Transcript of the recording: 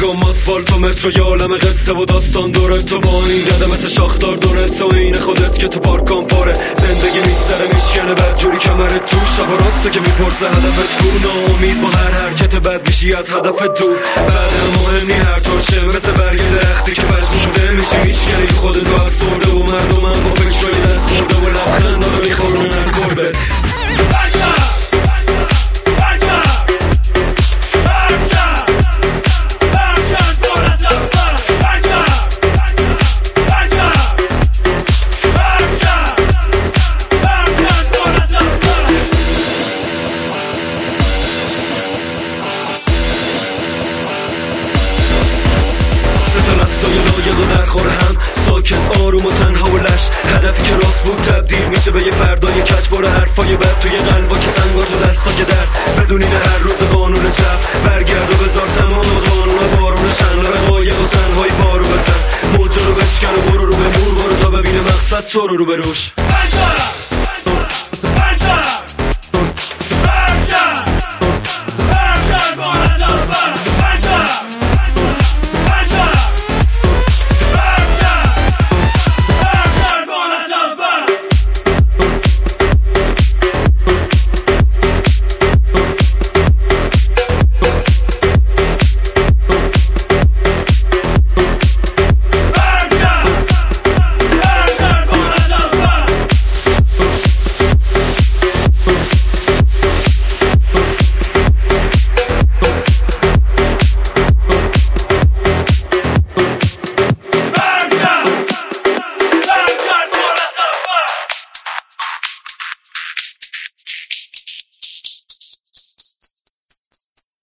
کم آسفالت و مترو یه عالم قصه و داستان داره تو با این گده مثل شاخدار دونه تو این خودت که تو پارکان پاره زندگی میگذره میشکنه بدجوری کمرت تو شب و راسته که میپرسه هدفت کو ناامید با هر حرکت بد میشی از هدفت دور بعد هم مهم نی هر طور شه مثل برگ درختی که مجنونه میشی میشکنی خودت رو افسرده و مردم هم با فکرهای دست خورده و لبخند رو میخورنه نکرده در خور هم ساکت آروم و تنها و لش هدفی که راست بود تبدیل میشه به یه فردای کچبار حرفای بد توی قلبا که سنگار تو دستا که در بدونین هر روز قانون چپ برگرد و بذار تمام قانون بارون شن قایق و تنهایی پارو بزن موجا رو بشکن و برو رو به مور برو تا ببینه مقصد تو رو به روش